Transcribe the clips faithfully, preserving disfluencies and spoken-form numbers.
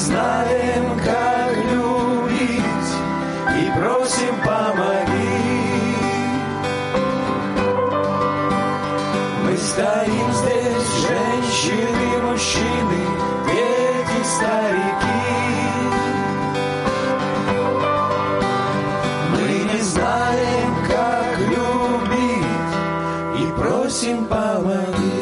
знаем, как любить, и просим, помоги. Мы стоим здесь, женщины, мужчины, дети, старики. Мы не знаем, как любить, и просим, помоги.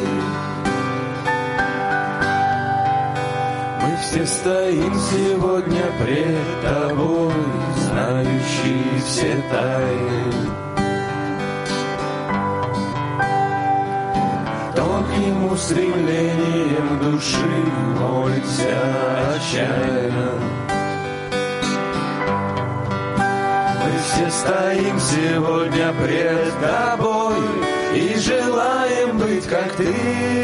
Мы все стоим сегодня пред тобой, знающие все тайны. Тонким устремлением души молится отчаянно. Мы все стоим сегодня пред тобой и желаем быть как ты,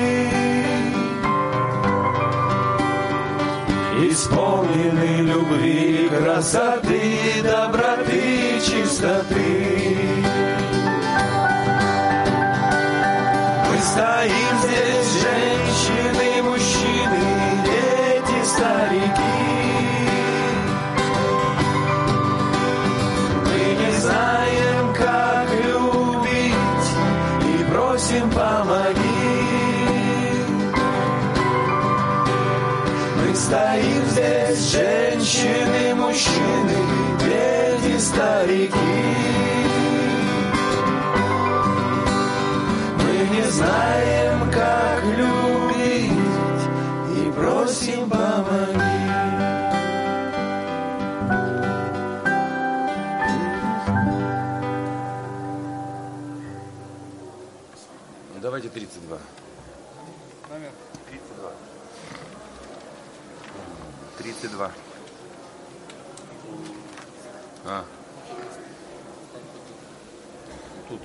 исполнены любви, красоты, доброты, чистоты. Мы стоим здесь, женщины, мужчины, дети, старики. Мы не знаем, как любить, и просим, помоги. Мы стоим здесь, женщины, мужчины, дети, старики. Мы не знаем, как любить, и просим, помоги. Давайте тридцать два. Номер тридцать два. тридцать два. А. Тут.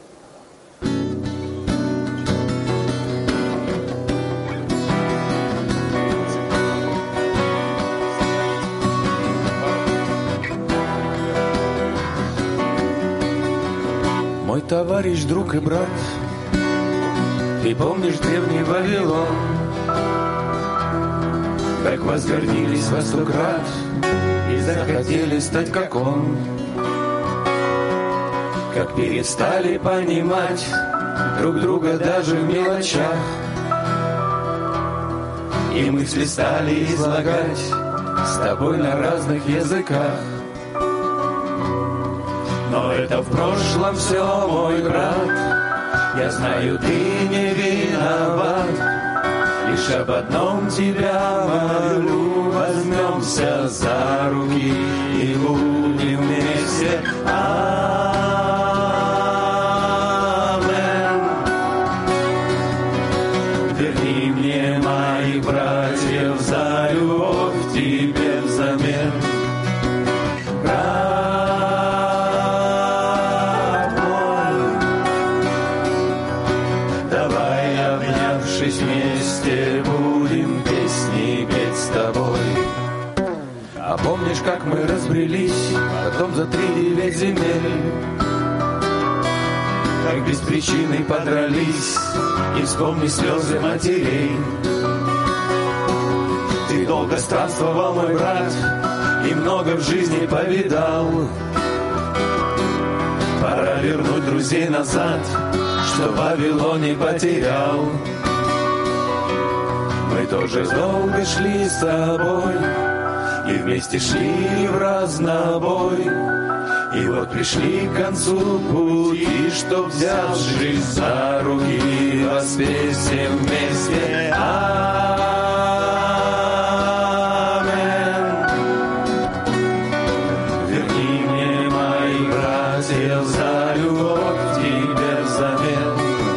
Мой товарищ, друг и брат, ты помнишь древний Вавилон? Как возгордились во сто крат и захотели стать как он. Как перестали понимать друг друга даже в мелочах. И мысли стали излагать с тобой на разных языках. Но это в прошлом все, мой брат. Я знаю, ты не виноват. Лишь об одном тебя молю, возьмемся за руки и будем вместе. Амен. Верни мне моих братьев за любовь тебе взамен. Брат мой, давай, обнявшись вместе, будем песни петь с тобой. А помнишь, как мы разбрелись потом за три девять земель? Как без причины подрались, и вспомни слезы матерей. Ты долго странствовал, мой брат, и много в жизни повидал. Пора вернуть друзей назад, что в Вавилоне потерял. Мы тоже долго шли с тобой, и вместе шли в разнобой. И вот пришли к концу пути, чтоб, взяв жизнь за руки, воспесим вместе. Амен. Верни мне моих братьев за любовь тебе взамен.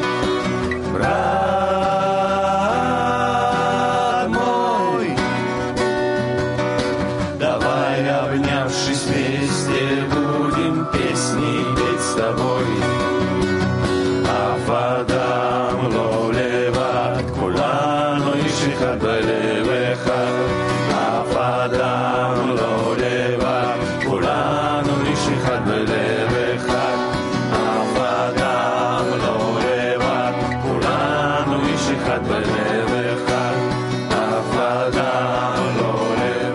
Брат мой, давай, обнявшись вместе, будем песни петь с тобой. Афадам ло леват, кулану иш אחד בלב אחד. Афадам ло леват, כולנו איש אחד בלב אחד. Афадам ло леват, כולנו איש אחד בלב אחד. Афадам ло леват.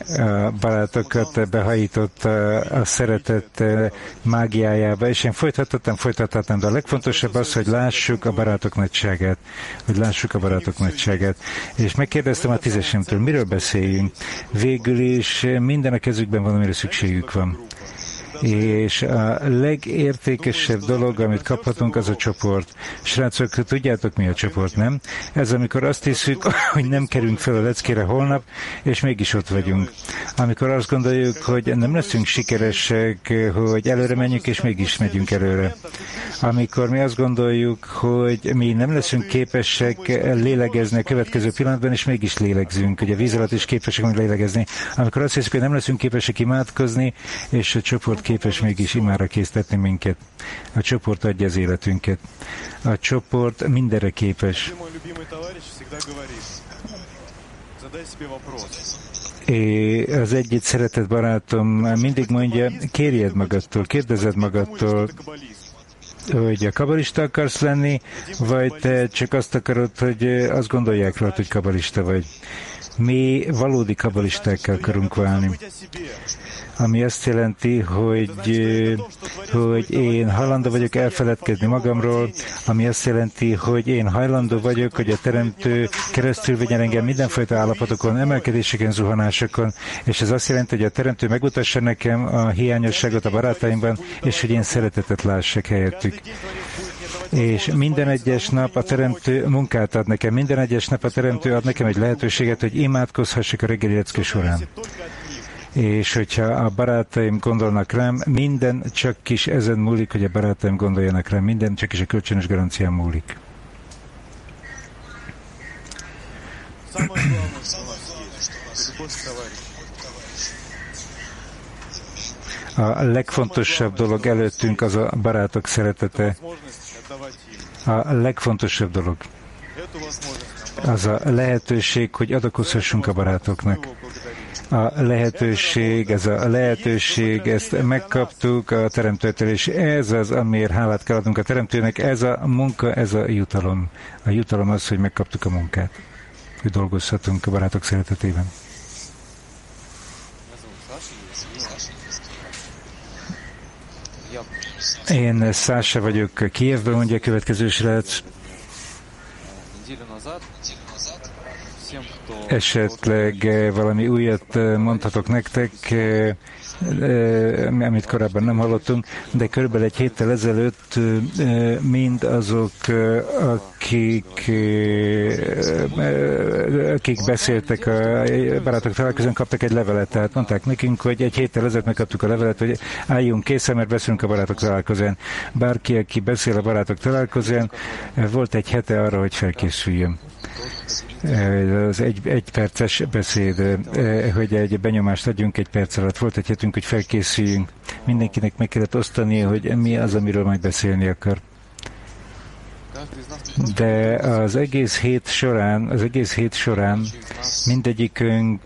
a barátokat behajított a szeretet mágiájába, és én folytatottam, folytatottam, de a legfontosabb az, hogy lássuk a barátok nagyságát, hogy lássuk a barátok nagyságát. És megkérdeztem a tízesemtől, miről beszéljünk? Végül is minden a kezükben van, amire szükségük van. És a legértékesebb dolog, amit kaphatunk, az a csoport. Srácok, tudjátok, mi a csoport, nem? Ez amikor azt hiszük, hogy nem kerünk fel a leckére holnap, és mégis ott vagyunk. Amikor azt gondoljuk, hogy nem leszünk sikeresek, hogy előre menjünk, és mégis megyünk előre. Amikor mi azt gondoljuk, hogy mi nem leszünk képesek lélegezni a következő pillanatban, és mégis lélegzünk. Ugye a víz alatt is képesek meg lélegezni. Amikor azt hiszük, hogy nem leszünk képesek imádkozni, és a csoport képes mégis imára késztetni minket. A csoport adja az életünket. A csoport mindenre képes. É, az egyik szeretett barátom mindig mondja, kérjed magadtól, kérdezed magadtól, hogy a kabalista akarsz lenni, vagy te csak azt akarod, hogy azt gondolják rá, hogy kabalista vagy. Mi valódi kabalistákkal akarunk válni. Ami azt jelenti, hogy, hogy én hajlandó vagyok elfeledkezni magamról, ami azt jelenti, hogy én hajlandó vagyok, hogy a Teremtő keresztül vigyen engem mindenfajta állapotokon, emelkedéseken, zuhanásokon, és ez azt jelenti, hogy a Teremtő megmutassa nekem a hiányosságot a barátaimban, és hogy én szeretetet lássak helyettük. És minden egyes nap a Teremtő munkát ad nekem, minden egyes nap a Teremtő ad nekem egy lehetőséget, hogy imádkozhassak a reggeli lecke során. És hogyha a barátaim gondolnak rám, minden csak is ezen múlik, hogy a barátaim gondoljanak rám, minden csak is a kölcsönös garancián múlik. A legfontosabb dolog előttünk az a barátok szeretete. A legfontosabb dolog az a lehetőség, hogy adakozhassunk a barátoknak. A lehetőség, ez a lehetőség, ezt megkaptuk a Teremtőtől, és ez az, amiért hálát kell adnunk a Teremtőnek, ez a munka, ez a jutalom. A jutalom az, hogy megkaptuk a munkát, hogy dolgozhatunk a barátok szeretetében. Én Szása vagyok Kijevben, mondja a következő srác. Esetleg valami újat mondhatok nektek, amit korábban nem hallottunk, de körülbelül egy héttel ezelőtt mind azok, akik, akik beszéltek a barátok találkozón, kaptak egy levelet. Tehát mondták nekünk, hogy egy héttel ezelőtt megkaptuk a levelet, hogy álljunk készen, mert beszélünk a barátok találkozón. Bárki, aki beszél a barátok találkozón, volt egy hete arra, hogy felkészüljön. Az egy, egy perces beszéd, hogy egy benyomást adjunk egy perc alatt. Volt egy hetünk, hogy felkészüljünk. Mindenkinek meg kellett osztani, hogy mi az, amiről majd beszélni akar. De az egész hét során, az egész hét során mindegyikünk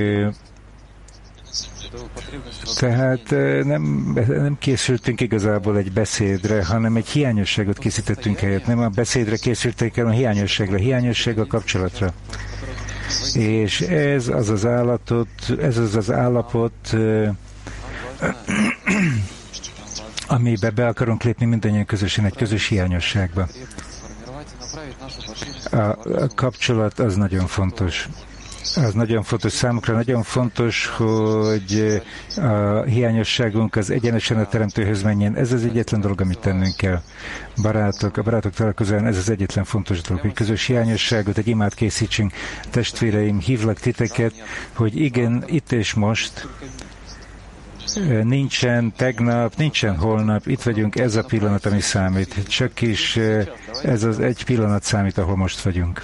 tehát nem, nem készültünk igazából egy beszédre, hanem egy hiányosságot készítettünk helyett. Nem a beszédre készültek, hanem a hiányosságra, hiányosság a kapcsolatra. És ez az az állatot, ez az az állapot, amiben be akarunk lépni mindannyian közösen, egy közös hiányosságba. A, a kapcsolat az nagyon fontos. Az nagyon fontos számukra, nagyon fontos, hogy a hiányosságunk az egyenesen a Teremtőhöz menjen. Ez az egyetlen dolog, amit tennünk kell. Barátok, a barátok találkozóan ez az egyetlen fontos dolog, hogy közös hiányosságot, egy imát készítsünk. Testvéreim, hívlak titeket, hogy igen, itt és most, nincsen tegnap, nincsen holnap, itt vagyunk, ez a pillanat, ami számít. Csak is ez az egy pillanat számít, ahol most vagyunk.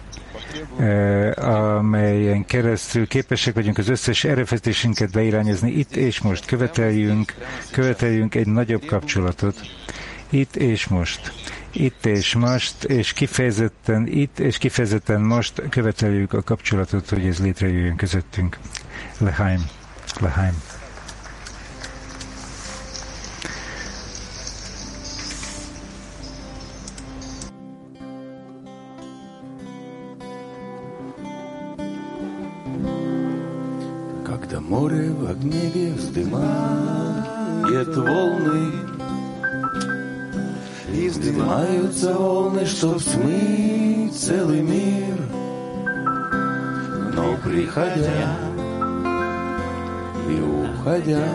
Amelyen keresztül képesek vagyunk az összes erőfeszítésünket beirányozni. Itt és most követeljünk, követeljünk egy nagyobb kapcsolatot. Itt és most. Itt és most, és kifejezetten itt, és kifejezetten most követeljük a kapcsolatot, hogy ez létrejöjjön közöttünk. Lehaim. Lehaim. Когда море в гневе вздымает волны, и вздымаются волны, чтоб смыть целый мир. Но приходя и уходя,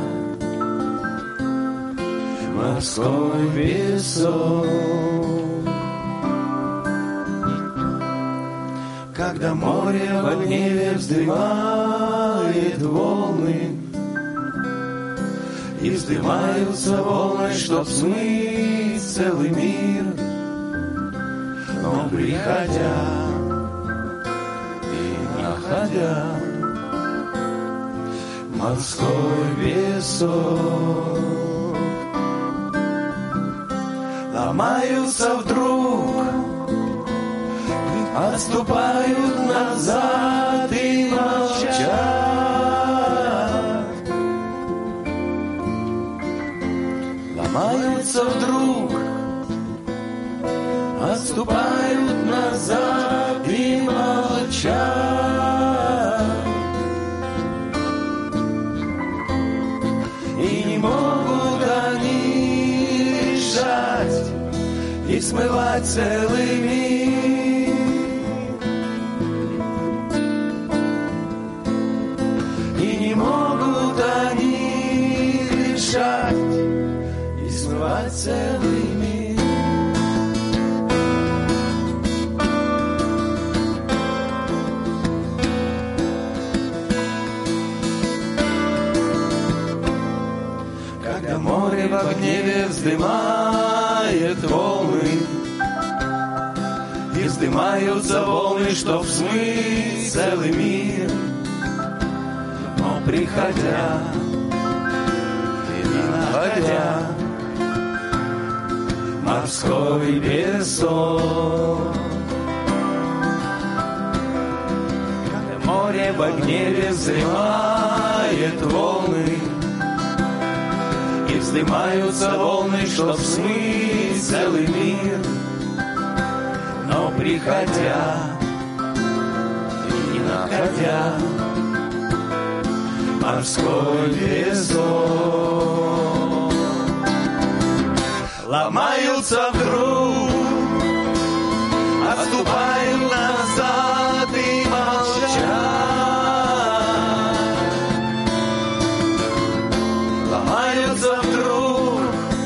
морской песок. Когда море во гневе вздымает волны, и вздымаются волны, чтоб смыть целый мир. Но приходя и находя морской песок, ломаются вдруг, отступают назад и молчат. Ломаются вдруг, отступают назад и молчат. И не могут они решать и смывать целый мир. И не могут они решать и смывать целый мир. Когда море во гневе вздымает волны, и вздымаются волны, чтоб смыть целый мир. Но приходя и находя морской песок, когда море во гневе вздымает волны, и вздымаются волны, чтоб смыть целый мир. Но приходя и находя морской песок, ломаются вдруг, отступают назад и молчат. Ломаются вдруг,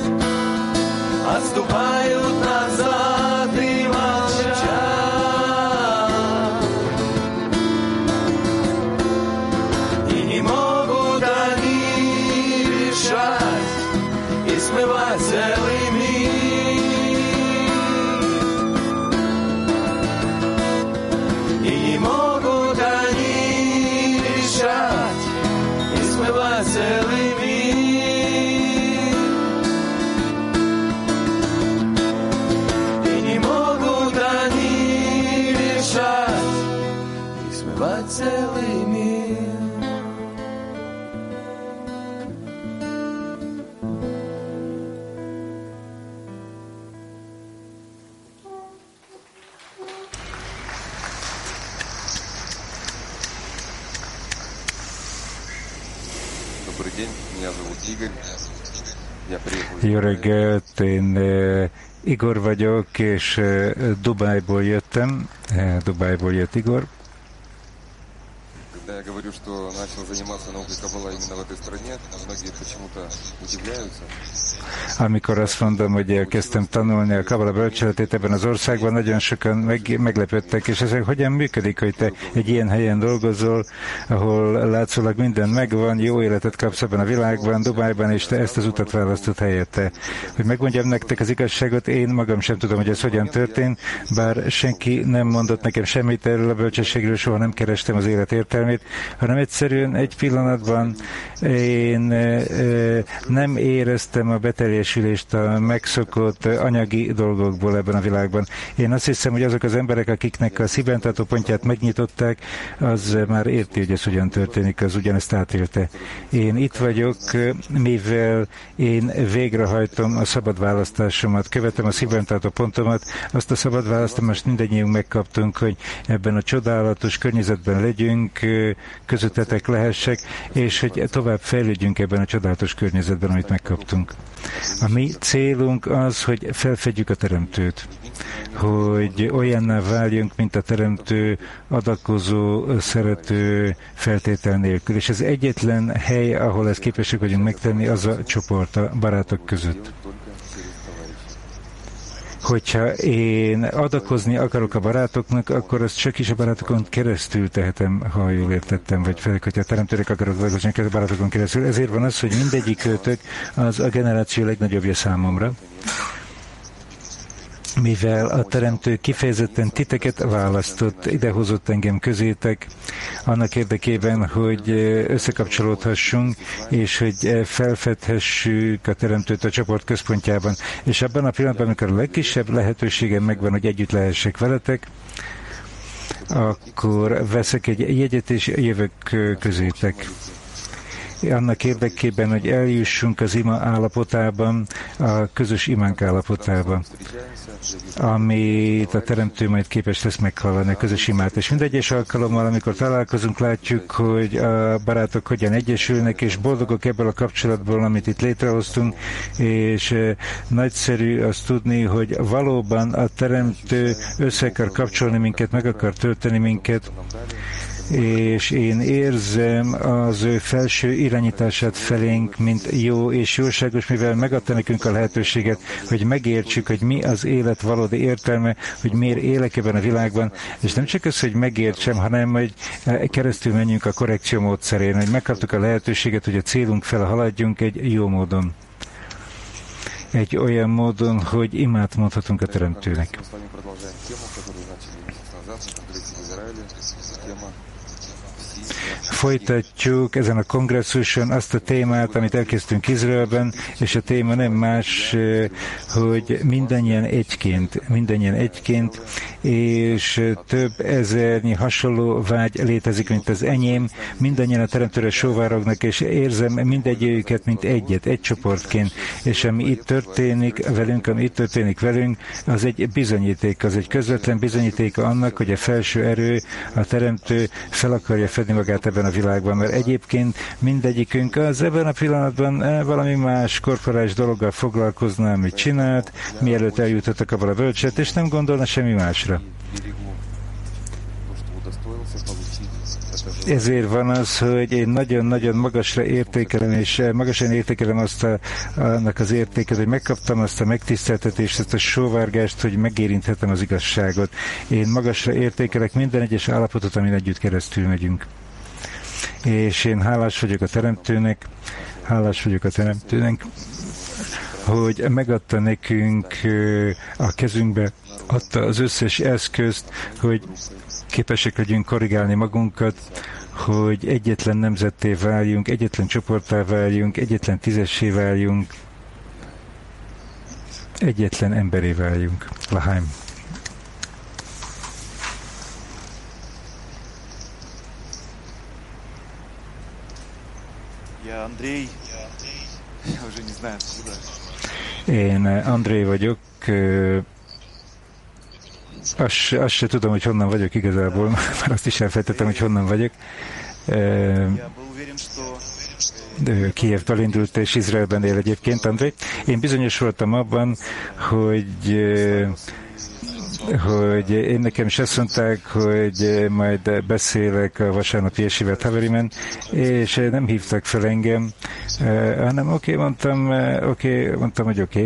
отступают назад и молчат. И не могут они решать и смывать целый мир. И не могут они решать и смывать целый мир. И не могут они решать и смывать целый мир. Добрый день, меня зовут Игорь. Я приехал из Jó reggelt, én eh, Igor vagyok, és eh, Dubájból jöttem. Eh, Dubájból jött Igor. Когда я говорю, что начал заниматься наукой Каббала именно в этой стране, многие почему-то удивляются. Amikor azt mondom, hogy elkezdtem tanulni a Kabala bölcseletét ebben az országban, nagyon sokan meg, meglepődtek, és ezek hogyan működik, hogy te egy ilyen helyen dolgozol, ahol látszólag minden megvan, jó életet kapsz ebben a világban, Dubájban, és te ezt az utat választott helyette. Hogy megmondjam nektek az igazságot, én magam sem tudom, hogy ez hogyan történt, bár senki nem mondott nekem semmit erről a bölcsességről, soha nem kerestem az élet értelmét, hanem egyszerűen egy pillanatban én e, nem éreztem a beteljesülést a megszokott anyagi dolgokból ebben a világban. Én azt hiszem, hogy azok az emberek, akiknek a szívbentartó pontját megnyitották, az már érti, hogy ez hogyan történik, az ugyanezt átélte. Én itt vagyok, mivel én végrehajtom a szabad választásomat, követem a szívbentartó pontomat, azt a szabad választást mindannyiunk megkaptunk, hogy ebben a csodálatos környezetben legyünk, közöttetek lehessek, és hogy tovább fejlődjünk ebben a csodálatos környezetben, amit megkaptunk. A mi célunk az, hogy felfedjük a Teremtőt, hogy olyanná váljunk, mint a Teremtő, adakozó, szerető, feltétel nélkül. És ez egyetlen hely, ahol ezt képesek vagyunk megtenni, az a csoport a barátok között. Hogyha én adakozni akarok a barátoknak, akkor azt csak is a barátokon keresztül tehetem, ha jól értettem, vagy fel, hogyha a Teremtőnek akarok adakozni a barátokon keresztül. Ezért van az, hogy mindegyik őtök az a generáció legnagyobbja számomra, mivel a Teremtő kifejezetten titeket választott, idehozott engem közétek, annak érdekében, hogy összekapcsolódhassunk, és hogy felfedhessük a Teremtőt a csoport központjában. És abban a pillanatban, amikor a legkisebb lehetőségem megvan, hogy együtt lehessek veletek, akkor veszek egy jegyet, és jövök közétek. Annak érdekében, hogy eljussunk az ima állapotában, a közös imánk állapotában, amit a Teremtő majd képes lesz meghallani, a közös imát. És mindegyes alkalommal, amikor találkozunk, látjuk, hogy a barátok hogyan egyesülnek, és boldogok ebből a kapcsolatból, amit itt létrehoztunk, és nagyszerű azt tudni, hogy valóban a Teremtő össze akar kapcsolni minket, meg akar tölteni minket, és én érzem az ő felső irányítását felénk, mint jó és jóságos, mivel megadta nekünk a lehetőséget, hogy megértsük, hogy mi az élet valódi értelme, hogy miért élek ebben a világban, és nem csak az, hogy megértsem, hanem hogy keresztül menjünk a korrekció módszerén, hogy megkaptuk a lehetőséget, hogy a célunk fele haladjunk egy jó módon. Egy olyan módon, hogy imát mondhatunk a Teremtőnek. Folytatjuk ezen a kongresszuson azt a témát, amit elkezdtünk Izraelben, és a téma nem más, hogy mindannyian egyként, mindannyian egyként, és több ezernyi hasonló vágy létezik, mint az enyém, mindannyian a Teremtőre sóvárognak, és érzem mindegyiküket, mint egyet, egy csoportként, és ami itt történik velünk, ami itt történik velünk, az egy bizonyíték, az egy közvetlen bizonyítéka annak, hogy a felső erő, a Teremtő fel akarja fedni magát ebben a világban, mert egyébként mindegyikünk az ebben a pillanatban valami más korporális dologgal foglalkozna, amit csinált, mielőtt eljutottak abban a bölcset, és nem gondolna semmi másra. Ezért van az, hogy én nagyon-nagyon magasra értékelem, és magasan értékelem azt a, annak az értéket, hogy megkaptam azt a megtiszteltetést, azt a sóvárgást, hogy megérinthetem az igazságot. Én magasra értékelek minden egyes állapotot, amin együtt keresztül megyünk. És én hálás vagyok a Teremtőnek, hálás vagyok a Teremtőnek, hogy megadta nekünk a kezünkbe, adta az összes eszközt, hogy képesek legyünk korrigálni magunkat, hogy egyetlen nemzetté váljunk, egyetlen csoporttá váljunk, egyetlen tízessé váljunk, egyetlen emberé váljunk. Lahaim. Andrei, я уже не знаю, откуда. Én Andrei vagyok. Azt, azt se tudom, hogy honnan vagyok igazából, már azt is elfelejtettem, hogy honnan vagyok. Kijevből indult, és Izraelben él egyébként, Andrei. Én bizonyos voltam abban, hogy hogy én nekem is azt mondták, hogy majd beszélek a vasárnapi Yeshivat Havarimen, és nem hívtak fel engem, hanem oké, okay, mondtam, oké, okay, mondtam, hogy oké. Okay.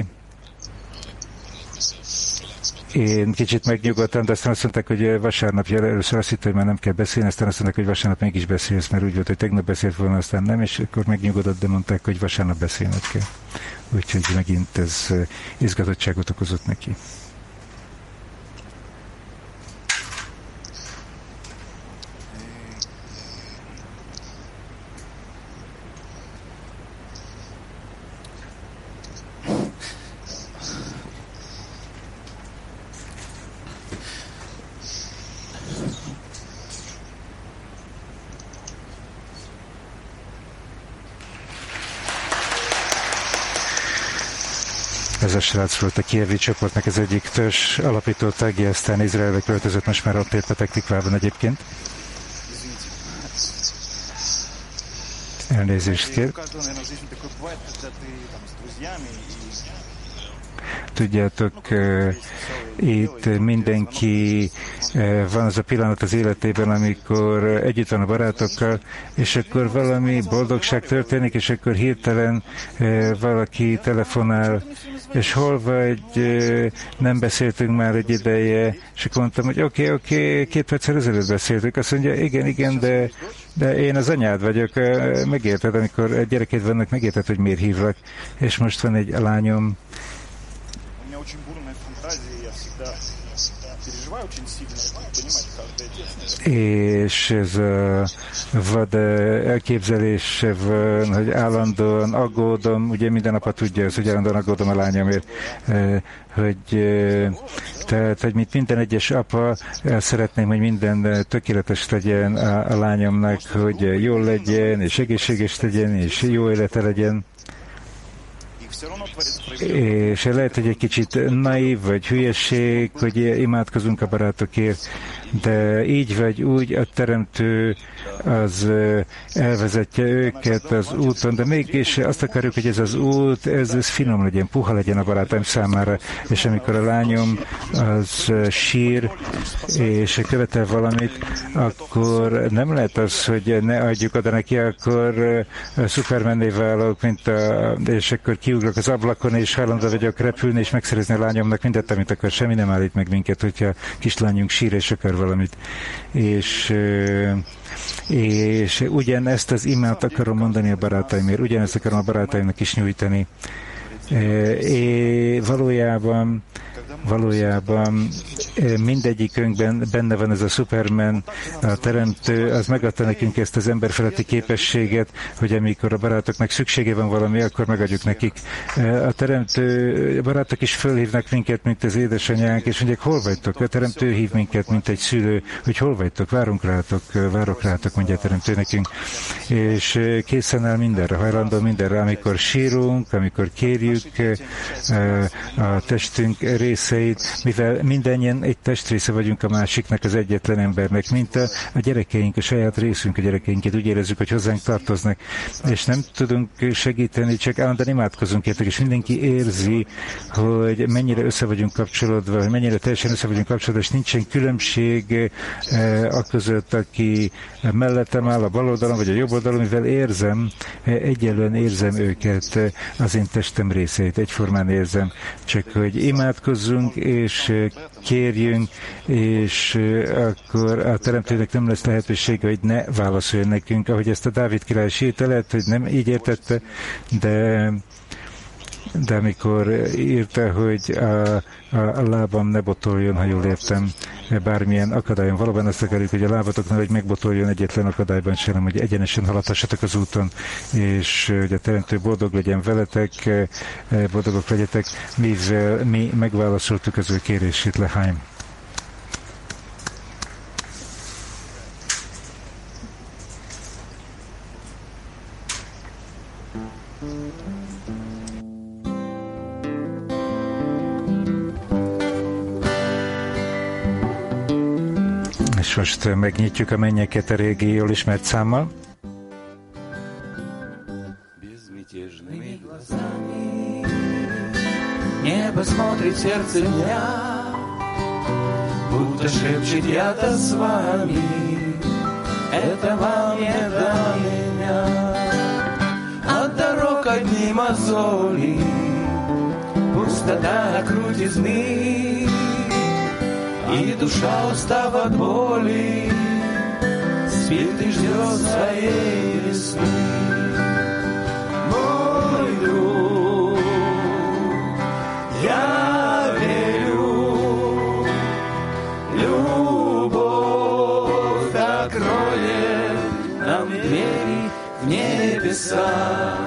Én kicsit megnyugodtam, de aztán azt mondták, hogy vasárnap, először azt hittem, hogy már nem kell beszélni, aztán azt mondták, hogy vasárnap mégis beszélsz, mert úgy volt, hogy tegnap beszélt volna, aztán nem, és akkor megnyugodott, de mondták, hogy vasárnap beszélned kell. Úgyhogy megint ez izgatottságot okozott neki. Ez a srác volt a kijevi csoportnak az egyik törzs alapító tagja, aztán Izraelbe költözött, most már ott élt Petek Tikvában egyébként. Elnézést kér. Tudjátok, itt mindenki, van az a pillanat az életében, amikor együtt van a barátokkal, és akkor valami boldogság történik, és akkor hirtelen valaki telefonál, és hol vagy, nem beszéltünk már egy ideje, és akkor mondtam, hogy oké, okay, oké, okay, két perccel ezelőtt beszéltünk. Azt mondja, igen, igen, de, de én az anyád vagyok, megérted, amikor gyerekeid vannak, megérted, hogy miért hívlak, és most van egy lányom, és ez a vad elképzelés van, hogy állandóan aggódom, ugye minden apa tudja ezt, hogy állandóan aggódom a lányomért, hogy tehát, hogy mint minden egyes apa, szeretném, hogy minden tökéletes legyen a, a lányomnak, hogy jól legyen, és egészséges legyen, és jó élete legyen. És lehet, hogy egy kicsit naív, vagy hülyeség, hogy imádkozunk a barátokért, de így vagy úgy a Teremtő az elvezetje őket az úton, de mégis azt akarjuk, hogy ez az út, ez, ez finom legyen, puha legyen a barátaim számára, és amikor a lányom az sír, és követel valamit, akkor nem lehet az, hogy ne adjuk oda neki, akkor szupermenné válok, mint a, és akkor kiugrok az ablakon, és hajlandó vagyok repülni, és megszerezni a lányomnak mindent, amit akar. Semmi nem állít meg minket, hogyha kislányunk sír, és akar valamit. És, és ugyanezt az imát akarom mondani a barátaimért, ugyanezt akarom a barátaimnak is nyújtani. É, valójában valójában mindegyikünkben benne van ez a Superman, a Teremtő, az megadta nekünk ezt az emberfeletti képességet, hogy amikor a barátoknak szüksége van valami, akkor megadjuk nekik. A Teremtő, a barátok is fölhívnak minket, mint az édesanyánk, és mondják, hol vagytok? A Teremtő hív minket, mint egy szülő, hogy hol vagytok, várunk rátok, várok rátok, mondja a Teremtő nekünk. És készen áll mindenre, hajlandó mindenre, amikor sírunk, amikor kérjük a testünk részeit, mivel mindennyien egy testrésze vagyunk a másiknak, az egyetlen embernek, mint a, a gyerekeink, a saját részünk a gyerekeinket, úgy érezzük, hogy hozzánk tartoznak, és nem tudunk segíteni, csak állandóan imádkozunk értek, és mindenki érzi, hogy mennyire össze vagyunk kapcsolódva, hogy mennyire teljesen össze vagyunk kapcsolódva, és nincsen különbség eh, a között, aki mellettem áll a bal oldalon, vagy a jobb oldalon, mivel érzem, egyelően érzem őket, az én testem részeit, egyformán érzem, csak hogy imádkozzunk, és kérjünk, és akkor a Teremtőnek nem lesz lehetősége, hogy ne válaszoljon nekünk, ahogy ezt a Dávid király sírta, lehet, hogy nem így értette, de de amikor írta, hogy a, a, a lábam ne botoljon, ha jól értem, bármilyen akadályon. Valóban azt akarjuk, hogy a lábatoknak, hogy megbotoljon egyetlen akadályban sem, hogy egyenesen haladhassatok az úton, és hogy a Teremtő boldog legyen veletek, boldogok legyetek, mivel mi megválaszoltuk az ő kérését, Leháim. És most megnyitjuk a mennyeket a régi, jól ismert számmal. Небо смотрит в сердце дня, будто шепчет я-то с вами, это вам не до меня. От дорог одни мозоли, пустота крутизны, и душа, устав от боли, спит и ждет своей весны. Мой друг, я верю, любовь откроет нам двери в небеса.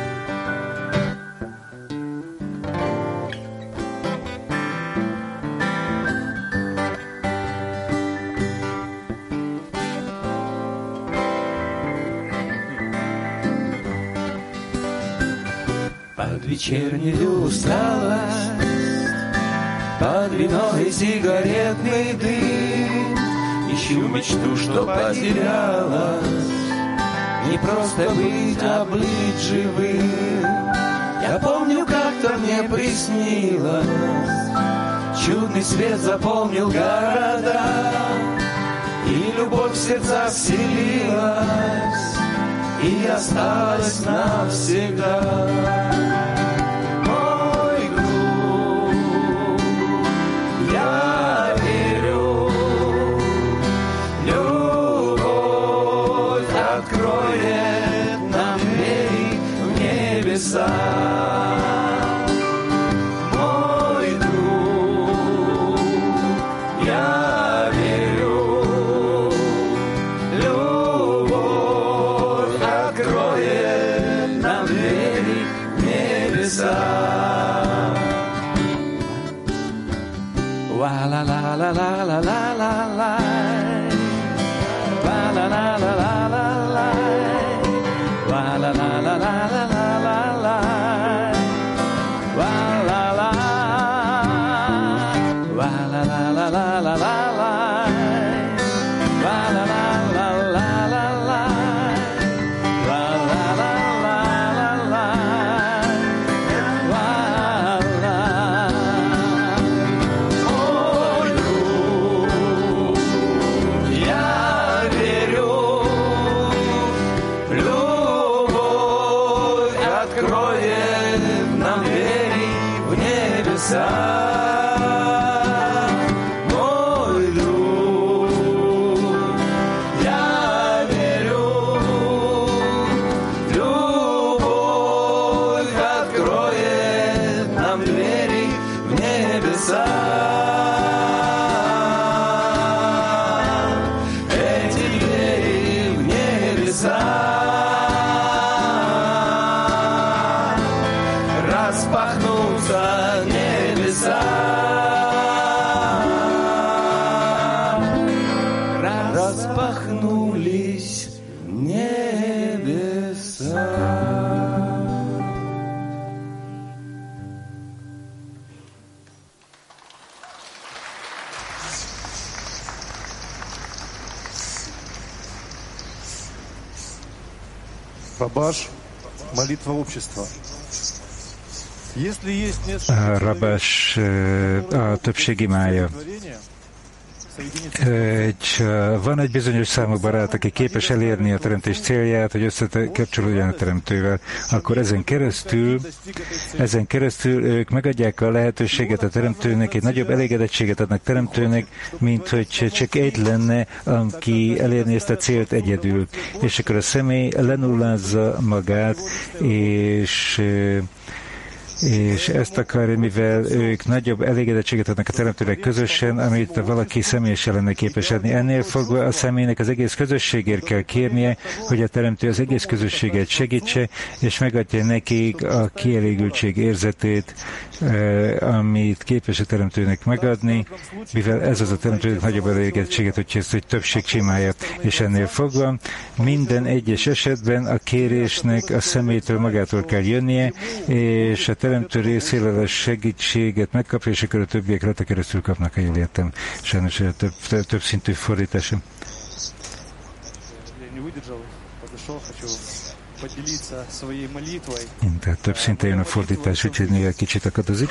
Под вечернюю усталость, под вино и сигаретный дым ищу мечту, что потерялась, не просто быть, а быть живым. Я помню, как-то мне приснилось, чудный свет заполнил города, и любовь в сердца вселилась, и осталась навсегда. Мой друг, я верю, любовь откроет нам двери в небеса. Мой друг, я верю, любовь откроет нам двери в небеса. Ла-ла-ла-ла-ла-ла-ла-ла, ла-ла-ла-ла-ла-ла-ла, ла-ла-ла-ла-ла-ла-ла, ла-ла-ла, ла-ла-ла-ла-ла-ла-ла, мой друг, я верю, любовь откроет нам двери в небеса. Эти двери в небеса распахнутся. Распахнулись небеса. Рабаш, молитва общества. Если есть несколько Rabás a többség imája. Egy, van egy bizonyos számú barát, aki képes elérni a teremtés célját, hogy összekapcsolódjon a teremtővel, akkor ezen keresztül, ezen keresztül ők megadják a lehetőséget a teremtőnek, egy nagyobb elégedettséget adnak teremtőnek, mint hogy csak egy lenne, aki elérni ezt a célt egyedül. És akkor a személy lenullázza magát, és és ezt akarja, mivel ők nagyobb elégedettséget adnak a teremtőnek közösen, amit valaki személyesen lenne képes adni. Ennél fogva a személynek az egész közösségért kell kérnie, hogy a teremtő az egész közösséget segítse, és megadja nekik a kielégültség érzetét, amit képes a teremtőnek megadni, mivel ez az a teremtőnek nagyobb elégedettséget, hogy ezt egy többség csinálja. És ennél fogva minden egyes esetben a kérésnek a személytől magától kell jönnie, és a teremtő részéről a segítséget megkapja, és akkor a többiek rajta keresztül kapnak, ha jól értem. Sajnos több, több, több szintű fordításom. Tehát több szinten jön a fordítás, úgyhogy néha kicsit akadozik.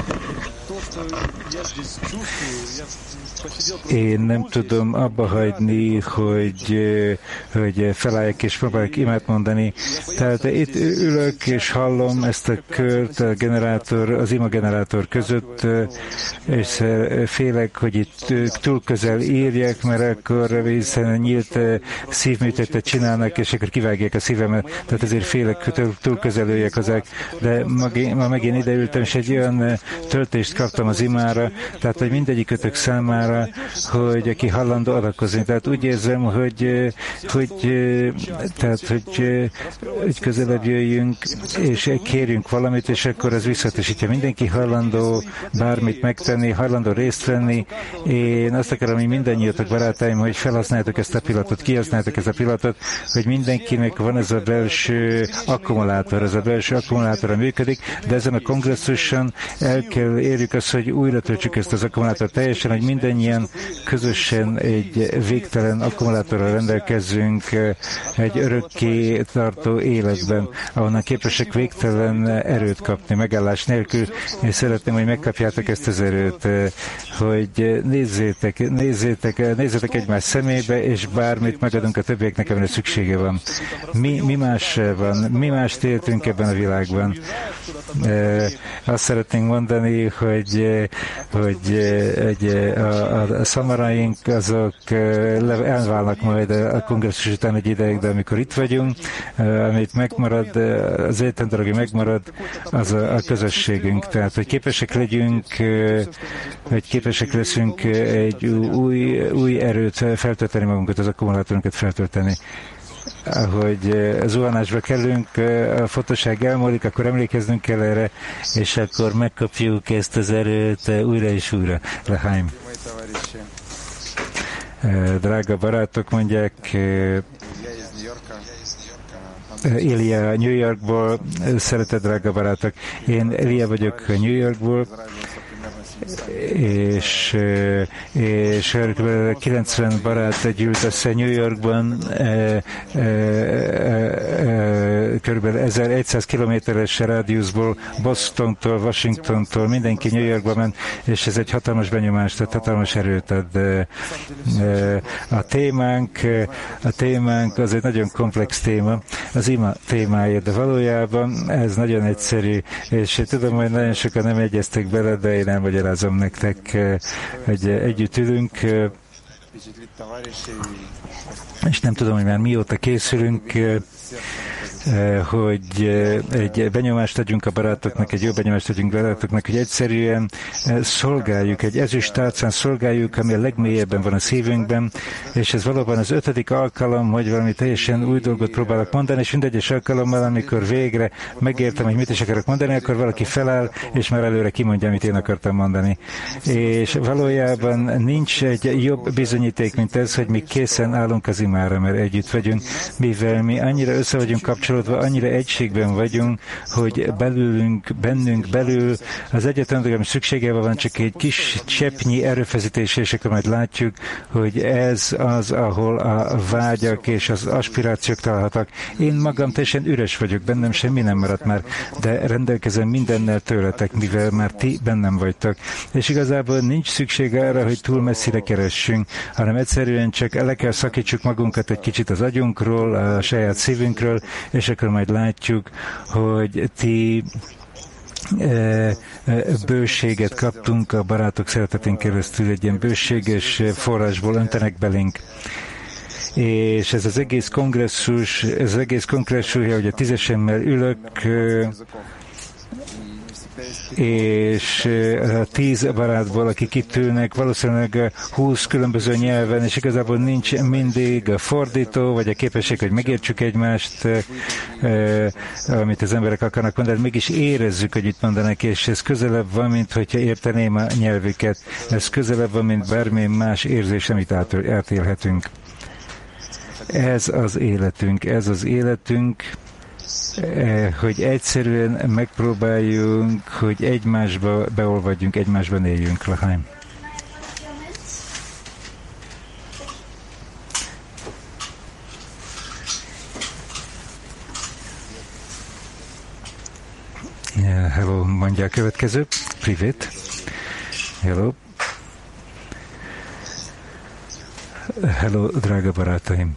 Én nem tudom abba hagyni, hogy, hogy felálljak és próbálják imát mondani. Tehát itt ülök és hallom ezt a kört a generátor, az ima generátor között, és félek, hogy itt túl közel írják, mert akkor hiszen nyílt szívműtétet csinálnak, és akkor kivágják a szívemet. Tehát ezért félek, hogy túl közel üljek hozzák. De ma megint ideültem, és egy olyan töltést kaptam az imára, tehát hogy mindegyikötök számára, hogy aki hallandó adakozni. Tehát úgy érzem, hogy, hogy, tehát, hogy, hogy közelebb jöjjünk, és kérjünk valamit, és akkor az visszatesítja. Mindenki hajlandó bármit megtenni, hajlandó részt venni. Én azt akarom, hogy mindannyiatok, barátaim, hogy felhasználjátok ezt a pillanatot, kihasználjátok ezt a pillanatot, hogy mindenkinek van ez a belső akkumulátor, ez a belső akkumulátor működik, de ezen a kongresszuson el kell érjük azt, az, hogy újra töltsük ezt az akkumulátort teljesen, hogy mindannyian közösen egy végtelen akkumulátorral rendelkezzünk egy örökké tartó életben, ahonnan képesek végtelen erőt kapni, megállás nélkül, és szeretném, hogy megkapjátok ezt az erőt, hogy nézzétek, nézzétek, nézzétek egymás szemébe, és bármit megadunk a többieknek, amire szüksége van. Mi, mi más van? Mi mást éltünk ebben a világban? E, azt szeretnénk mondani, hogy, hogy, hogy a, a szamaraink azok elválnak majd a kongresszus után egy ideig, de amikor itt vagyunk, amit megmarad, az egyetlen dolog, hogy megmarad, az a, a közösségünk. Tehát, hogy képesek legyünk, hogy képesek leszünk egy új, új erőt feltölteni magunkat, az akkumulátorunkat feltölteni. Ahogy zuhanásba kellünk, a fotóság elmúlik, akkor emlékeznünk kell erre, és akkor megkapjuk ezt az erőt újra és újra. L'chaim. Drága barátok, mondják, Elia New Yorkból, szeretett drága barátok. Én Elia vagyok New Yorkból, és, és kilencven barát gyűlt össze New Yorkban, körülbelül ezerszáz kilométeres rádiuszból, Bostontól, Washingtontól, mindenki New Yorkba ment, és ez egy hatalmas benyomást, tehát hatalmas erőt ad. A témánk, a témánk az egy nagyon komplex téma, az ima témája, de valójában ez nagyon egyszerű, és tudom, hogy nagyon sokan nem egyeztek bele, de én elmagyarázom nektek, hogy együtt ülünk, és nem tudom, hogy már mióta készülünk, hogy egy benyomást adjunk a barátoknak, egy jó benyomást adjunk a barátoknak, hogy egyszerűen szolgáljuk, egy ezüst tálcán szolgáljuk, ami a legmélyebben van a szívünkben, és ez valóban az ötödik alkalom, hogy valami teljesen új dolgot próbálok mondani, és mindegyes alkalommal, amikor végre megértem, hogy mit is akarok mondani, akkor valaki feláll, és már előre kimondja, amit én akartam mondani. És valójában nincs egy jobb bizonyíték, mint ez, hogy mi készen állunk az imára, mert együtt vagyunk, mivel mi annyira össze vagyunk kapcsolódva, annyira egységben vagyunk, hogy belülünk, bennünk belül az egyetlen dolog, ami szüksége van, csak egy kis cseppnyi erőfeszítés, és akkor majd látjuk, hogy ez az, ahol a vágyak és az aspirációk találhatók. Én magam teljesen üres vagyok, bennem semmi nem maradt már, de rendelkezem mindennel tőletek, mivel már ti bennem vagytok. És igazából nincs szükség arra, hogy túl messzire keressünk, hanem egyszerűen csak le kell szakítsuk magunkat egy kicsit az agyunkról, a saját szívünkről, és akkor majd látjuk, hogy ti bőséget kaptunk a barátok szeretetén keresztül, egy ilyen bőséges forrásból öntenek belénk. És ez az egész kongresszus, ez az egész kongresszus, hogy a tízesemmel ülök, és a tíz barátból, akik itt ülnek, valószínűleg húsz különböző nyelven, és igazából nincs mindig a fordító, vagy a képesség, hogy megértsük egymást, amit az emberek akarnak mondani, mégis érezzük, hogy itt mondanak, és ez közelebb van, mint hogyha érteném a nyelvüket. Ez közelebb van, mint bármi más érzés, amit átélhetünk. Ez az életünk, ez az életünk, hogy egyszerűen megpróbáljunk, hogy egymásba beolvadjunk, egymásban éljünk. L'chaim. Yeah, hello, mondja a következő. Privet. Hello. Hello, drága barátaim.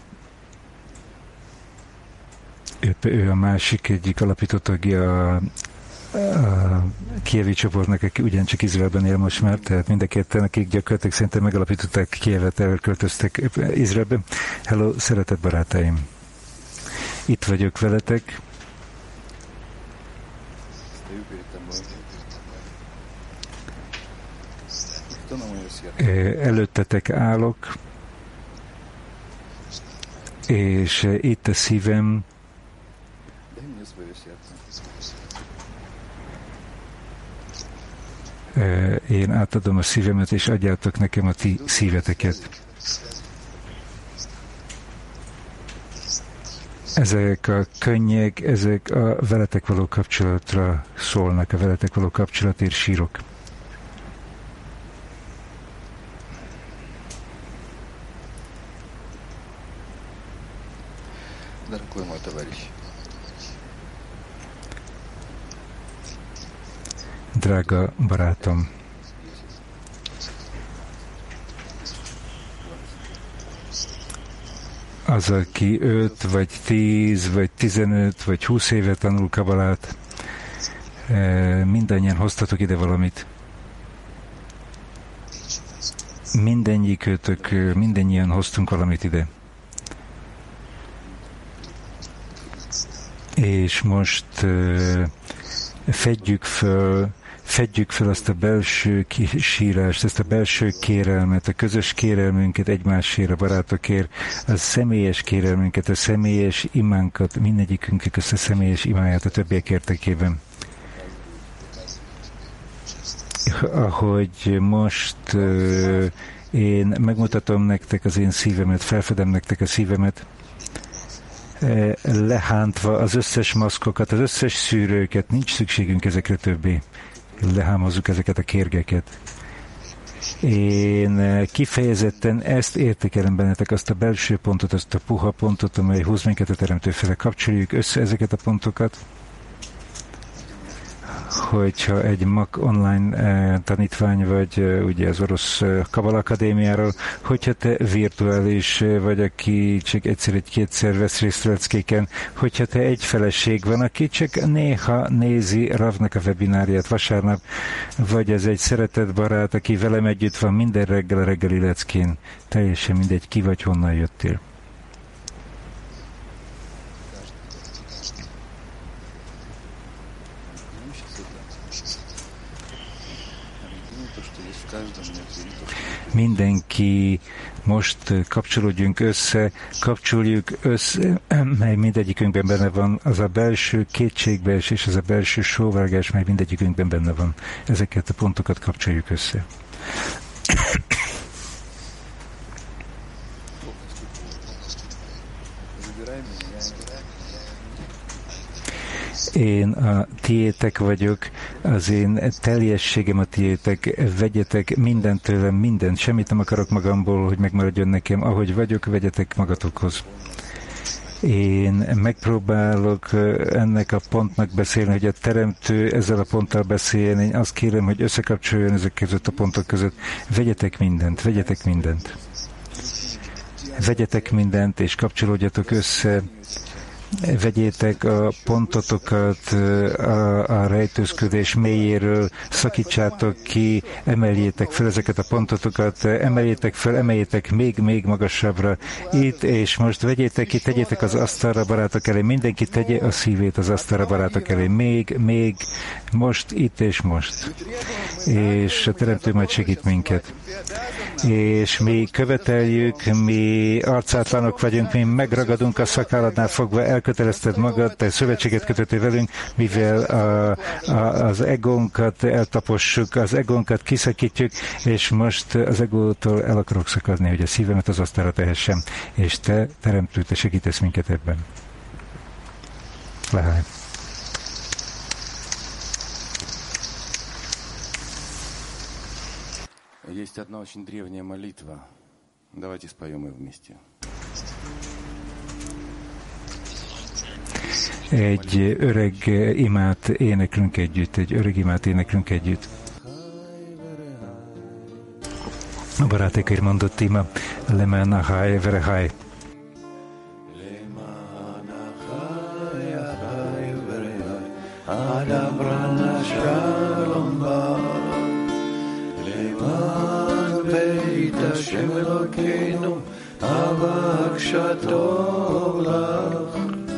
Ő, ő a másik egyik alapító tagja a, a kievi csoportnak, aki ugyancsak Izraelben él most már, tehát mind a ketten, akik gyakorlatilag szerintem megalapították Kievet, elköltöztek Izraelbe. Hello, szeretett barátaim! Itt vagyok veletek. Előttetek állok, és itt a szívem, én átadom a szívemet, és adjátok nekem a ti szíveteket. Ezek a könnyek, ezek a veletek való kapcsolatra szólnak, a veletek való kapcsolatért sírok. drága barátom. Az, aki öt, vagy tíz, vagy tizenöt, vagy húsz éve tanul kabalát, mindannyian hoztatok ide valamit. Mindennyikötök, mindannyian hoztunk valamit ide. És most fedjük föl, fedjük fel azt a belső sírást, ezt a belső kérelmet, a közös kérelmünket egymásért, a barátokért, a személyes kérelmünket, a személyes imánkat, mindegyikünknek ezt a személyes imáját a többiek értekében. Ahogy most uh, én megmutatom nektek az én szívemet, felfedem nektek a szívemet, uh, lehántva az összes maszkokat, az összes szűrőket, nincs szükségünk ezekre többé. Lehámozzuk ezeket a kérgeket. Én kifejezetten ezt értékelem bennetek, azt a belső pontot, azt a puha pontot, amely hoz minket a Teremtő fele. Kapcsoljuk össze ezeket a pontokat, hogyha egy mak online eh, tanítvány vagy, eh, ugye az orosz eh, Kabala Akadémiáról, hogyha te virtuális eh, vagy, aki csak egyszer egy kétszer vesz részt leckéken, hogyha te egy feleség van, aki csak néha nézi Ravnak a webinárját vasárnap, vagy ez egy szeretett barát, aki velem együtt van minden reggel a reggeli leckén, teljesen mindegy, ki vagy, honnan jöttél. Mindenki most kapcsolódjunk össze, kapcsoljuk össze, mely mindegyikünkben benne van, az a belső kétségbeesés és az a belső sóvárgás, mely mindegyikünkben benne van. Ezeket a pontokat kapcsoljuk össze. Én a tiétek vagyok, az én teljességem a tiétek, vegyetek mindent tőlem, mindent, semmit nem akarok magamból, hogy megmaradjon nekem, ahogy vagyok, vegyetek magatokhoz. Én megpróbálok ennek a pontnak beszélni, hogy a Teremtő ezzel a ponttal beszéljen, én azt kérem, hogy összekapcsoljon ezek között a pontok között, vegyetek mindent, vegyetek mindent. Vegyetek mindent, és kapcsolódjatok össze, vegyétek a pontotokat a, a rejtőzködés mélyéről, szakítsátok ki, emeljétek fel ezeket a pontotokat, emeljétek fel, emeljétek még, még magasabbra. Itt és most vegyétek ki, tegyétek az asztalra barátok elé, mindenki tegye a szívét az asztalra barátok elé, még, még, most, itt és most. És a Teremtő majd segít minket. És mi követeljük, mi arcátlanok vagyunk, mi megragadunk a szakálladnál fogva, elkötelezted magad, te szövetséget kötöttél velünk, mivel a, a, az egónkat eltapossuk, az egónkat kiszakítjuk, és most az egótól el akarok szakadni, hogy a szívemet az asztalra tehessem, és te, Teremtő, te segítesz minket ebben. Lehány. Есть одна очень древняя молитва. Давайте споем ее вместе. Egy öreg imát éneklünk együtt, egy öreg imát éneklünk együtt. A barátékért mondott ima, Lemen Ahai Verehai. Hashem Elokeinu, Avak Shatov Lach.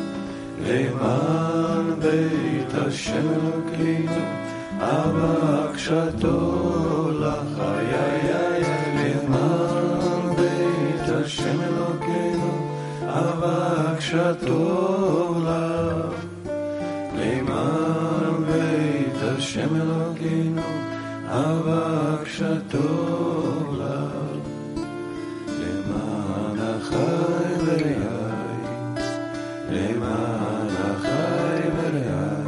Leman Beit Hashem Elokeinu, Avak Shatov Lach. Ay, ay, ay, Leman Beit Hashem Elokeinu, Avak Shatov Lach. Leman Beit Hashem Elokeinu, Avak Shatov Lach. Achai verei, leman achai verei,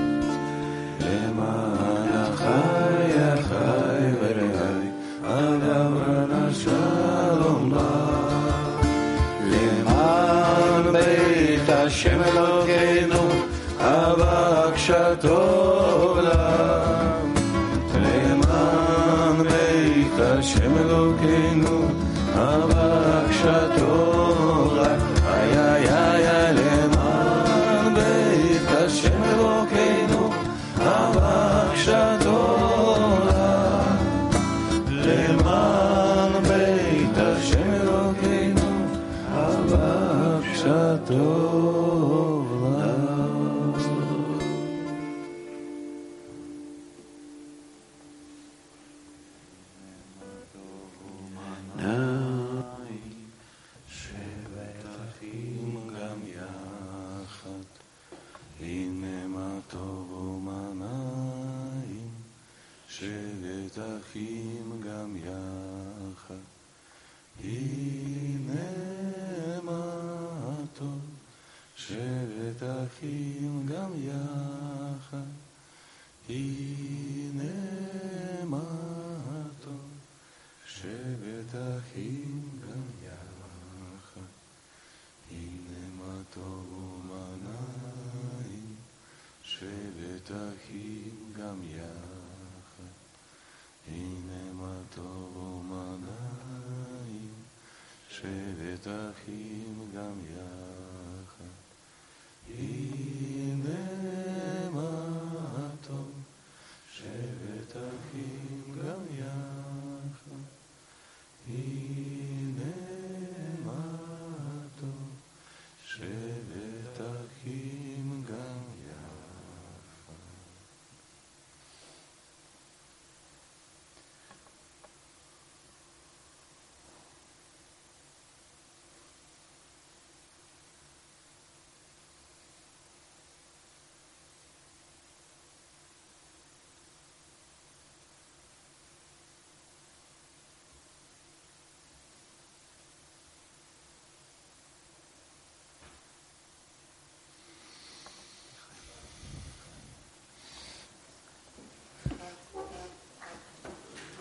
leman achai achai verei, adavrana shalom lach. Leman Beit Hashem Elokeinu, avak shatov lach. השם אלוקינו, הבקשתו רק, איי איי איי איי למען בית השם אלוקינו, הבקשתו רק, למען בית השם אלוקינו, הבקשתו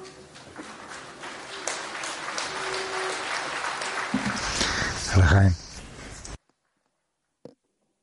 לחיים.